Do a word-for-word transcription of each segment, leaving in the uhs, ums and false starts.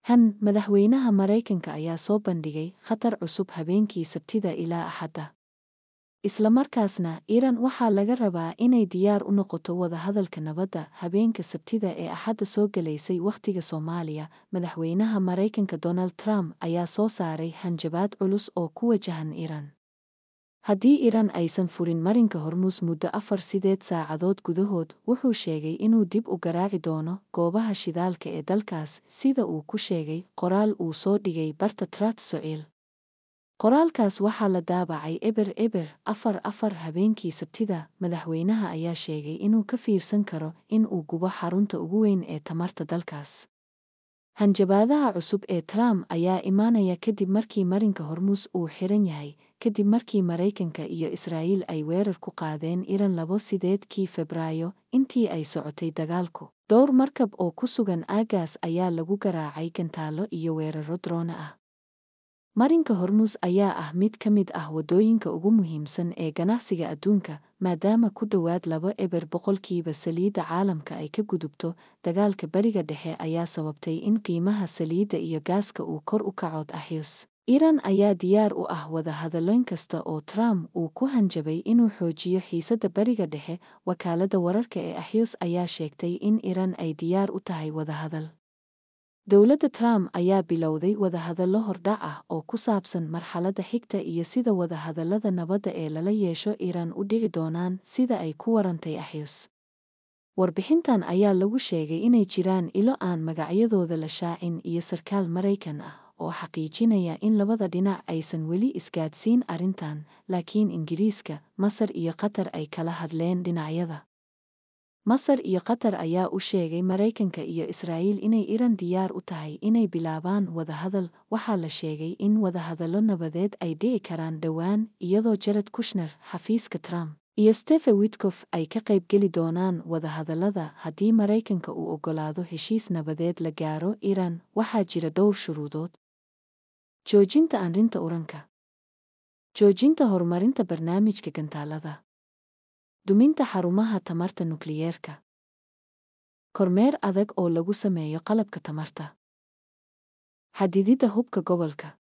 Han madaxweynaha Maraykanka ayaa soo bandhigay khatar cusub habeenkii Sabtida ilaa Axadda. Isla markaasna, Iiraan waxaa laga rabaa inay diyaar u noqoto wadahadalka nabadda habeenka Sabtida ee Axadda soo galaysay wakhtiga Soomaaliya. Madaxweynaha Maraykanka Donald Trump ayaa soo saaray hanjabaad culus oo ku wajahan Iiraan. Haddii Iiraan aysan furin marinka Hormuus muddo afar sideed saacadood gudahood, wuxuu sheegay inuu dib u garaaci doono goobaha shidaalka ee dalkaas, sida uu ku sheegay qoraal uu soo dhigay barta Truth Social. Qoraalkaas waxaa la daabacay eber eber afar afar habeenkii Sabtida. Madaxweynaha ayaa sheegay inuu ka fiirsan karo in uu gubo xarunta ugu weyn ee tamarta dalkaas. Hanjabaadaha cusub ee Trump ayaa imaanaya kadib markii marinka Hormuus uu xiran yahay, kadib markii Maraykanka iyo Israa'iil ay weerar ku qaadeen Iiraan labo sideedkii Febraayo intii ay socotay dagaalku. Dhowr markab oo ku sugan aaggaas ayaa lagu garaacay gantaallo iyo weerarro drone ah. Marinka Hormuus ayaa ah mid ka mid ah waddooyinka ugu muhiimsan ee ganacsiga adduunka, maadaama ku dhowaad laba eber boqolkiiba saliidda caalamka ay ka gudubto. Dagaalka Bariga Dhexe ayaa sababtay in qiimaha saliidda iyo gaaska uu kor u kaco. Axios Iiraan ayaa diyaar u ah wadahadallo kasta oo Trump uu ku hanjabay inuu xoojiyo xiisadda Bariga Dhexe. Wakaaladda wararka ee Axios ayaa sheegtay in Iiraan ay diyaar u tahay wadahadal. Dowladda Trump ayaa bilowday wadahadallo hordhac ah oo ku saabsan marxaladda xigta iyo sida wadahadallada nabadda ee lala yeesho Iiraan u dhici doonaan, sida ay ku warantay Axios. Warbixintan ayaa lagu sheegay inay jiraan ilo aan magacyadooda la shaacin iyo sarkaal Maraykan ah oo xaqiijinaya in labada dhinac aysan weli isgaadhsiin arrintan, laakiin Ingiriiska, Masar iyo Qatar ay kala hadleen dhinacyada. Masar iyo Qatar ayaa u sheegay Maraykanka iyo Israa'iil inay Iiraan diyaar u tahay inay bilaabaan wadahadal. Waxaa la sheegay in wadahadallo nabadeed ay dhici karaan dhowaan, iyadoo Jared Kushner, xafiiska Trump, iyo Steve Witkoff ay ka qayb geli doonaan wadahadallada. Haddii Maraykanka uu oggolaado heshiis nabadeed la gaaro Iiraan, waxaa jira dhowr shuruudood. Joojinta arrinta uranka. Joojinta horumarinta barnaamijka gantaalada. Duminta xarumaha tamarta nukliyeerka. Kormeer adag oo lagu sameeyo qalabka tamarta. Xadididda hubka gobolka.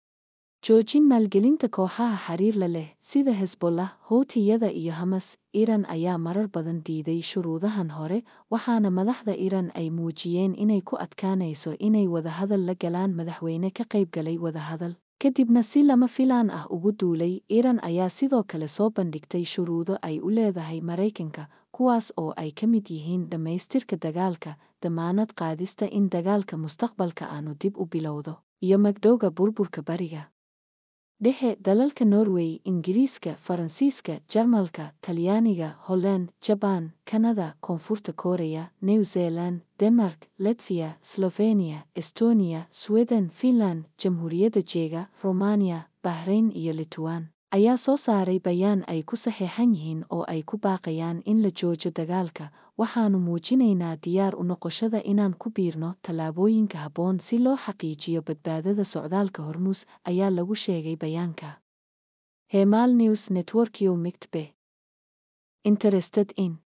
Joojin maalgelinta kooxaha xiriir la leh sida Hezbollah, Houthiyada iyo Hamas. Iiraan ayaa marar badan diiday shuruudahan hore, waxaana madaxda Iiraan ay muujiyeen inay ku adkaanayso inay wadahadal la galaan madaxweyne ka qaybgalay wadahadal, kadibna si lama filaan ah ugu duulay. Iiraan ayaa sidoo kale soo bandhigtay shuruudo ay u leedahay Maraykanka, kuwaas oo ay ka mid yihiin dhammaystirka dagaalka, damaanad qaadista in dagaalka mustaqbalka aanu dib u bilowdo, iyo magdhowga burburka Bariga Dhexe. Dalalka Norway, Ingiriiska, Faransiiska, Jarmalka, Talyaaniga, Holland, Jabaan, Kanada, Koonfurta Kooreya, New Zealand, Denmark, Latvia, Slovenia, Estonia, Sweden, Finland, Jamhuuriyadda Jeega, Romania, Bahrain iyo Lithuania ayaa soo saaray bayaan ay ku saxeexan yihiin oo ay ku baaqayaan in la joojo dagaalka. Waxaannu muujinaynaa diyaar u noqoshada inaan ku biirno tallaabooyinka habboon si loo xaqiijiyo badbaadada socdaalka Hormuus, ayaa lagu sheegay bayaanka. Hemal News Network. You might be interested in